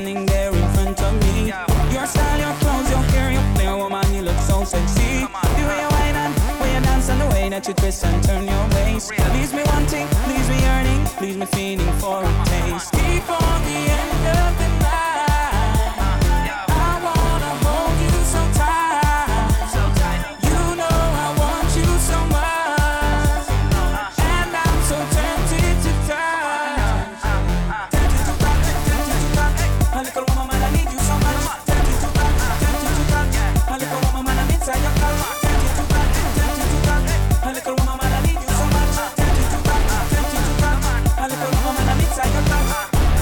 standing there in front of me. Your style, your clothes, your hair, your flair, woman, you look so sexy. The way you whine and way you dance and the way that you twist and turn your waist. Leaves me wanting, leaves me yearning, leaves me feeling for a taste. Before the end of the night, I wanna hold you so tight. You know I want you so much, and I'm so tempted to touch. Tempted to touch, tempted to touch. A little woman, I need you so much. Tempted to touch, tempted to touch. A little woman, I'm inside your touch. Tempted to touch, tempted to touch. A little woman, I need you so much. Tempted to touch, tempted to touch. A little woman, I'm inside your touch.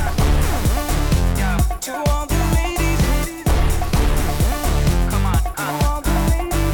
To all the ladies, come on, to all the ladies,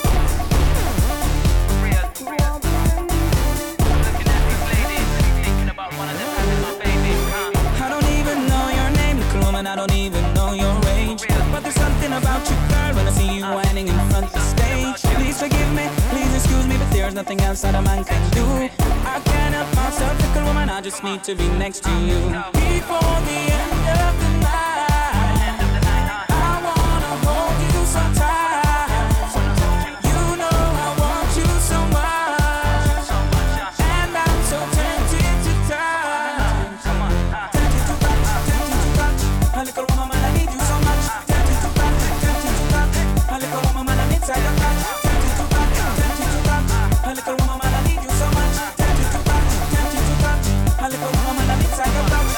real, to all the ladies. Looking at these ladies, thinking about one of them having my baby. I don't even know your name, little woman. I don't even know your age, but there's something about you, girl, when I see you whining in front of the stage. Please forgive me, please excuse me, but there's nothing else that a man can do. I can't help myself, little woman. I just need to be next to you. Before the end of the night, I wanna hold you so tight. You know I want you so much, and I'm so tempted to touch. Tempted to touch, tempted to touch. A little woman, I need you so much. Tempted to touch, tempted to touch. A little woman, I'm inside your touch. Tempted to touch, tempted to touch. A little woman, I need you so much. Tempted to touch, tempted to touch. A little woman, I'm inside your touch.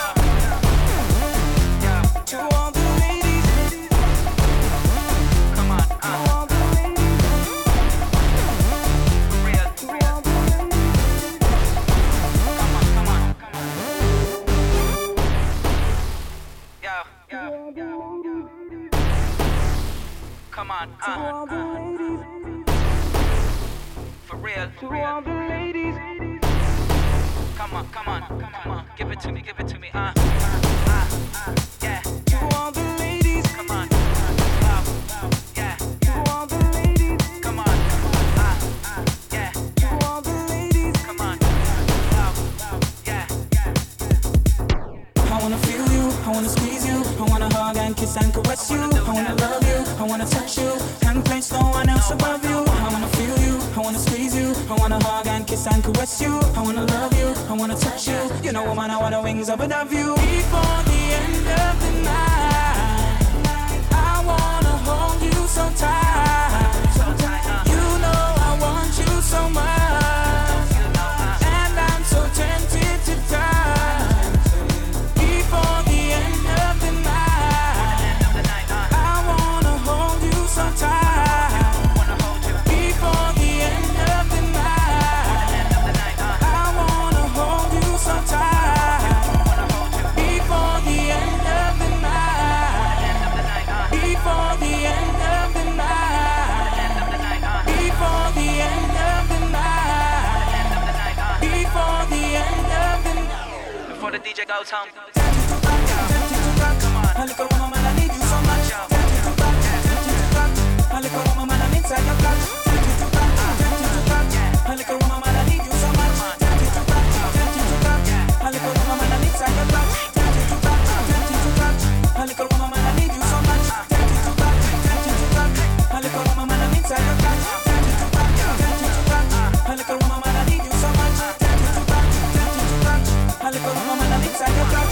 To all the ladies, come on, to all the ladies, real, to all the ladies, come on, come on, to all the ladies, for real, to all the ladies, come on, give it to me, yeah. To all the ladies, come on, yeah. To all the ladies, come on, yeah. To all the ladies, come on, yeah. I wanna feel you, I wanna squeeze you, I wanna hug and kiss and caress you, I wanna love you, I wanna touch you, and place no one else above you. I wanna feel you, I wanna squeeze you, I wanna hug and kiss and caress you, I wanna love you, I wanna touch you. You know, woman, I want the wings up above you. Before the end of the night, I wanna hold you so tight. You know I want you so much, and I'm so tempted to touch. Before the end of the night, I wanna hold you so tight. Before the end of the night, I wanna hold you so tight. Before the end of the night, before the end of the night, before the end of the night, before the end of the night. Before the DJ goes home. Come on. A little woman, I need you so much. Tempted to touch, tempted to touch. A little woman, I'm inside your touch. Tempted to touch, tempted to touch. A little woman, I need you so much. Tempted to touch, tempted to touch. A little woman, I'm inside your touch. Tempted to touch, tempted to touch. A little woman, I need you so much. Tempted to touch, tempted to touch. A little woman, I'm inside your touch. Tempted to touch, tempted to touch. A little woman, I need you so much. Tempted to touch, tempted to touch. A little woman, I'm inside your touch.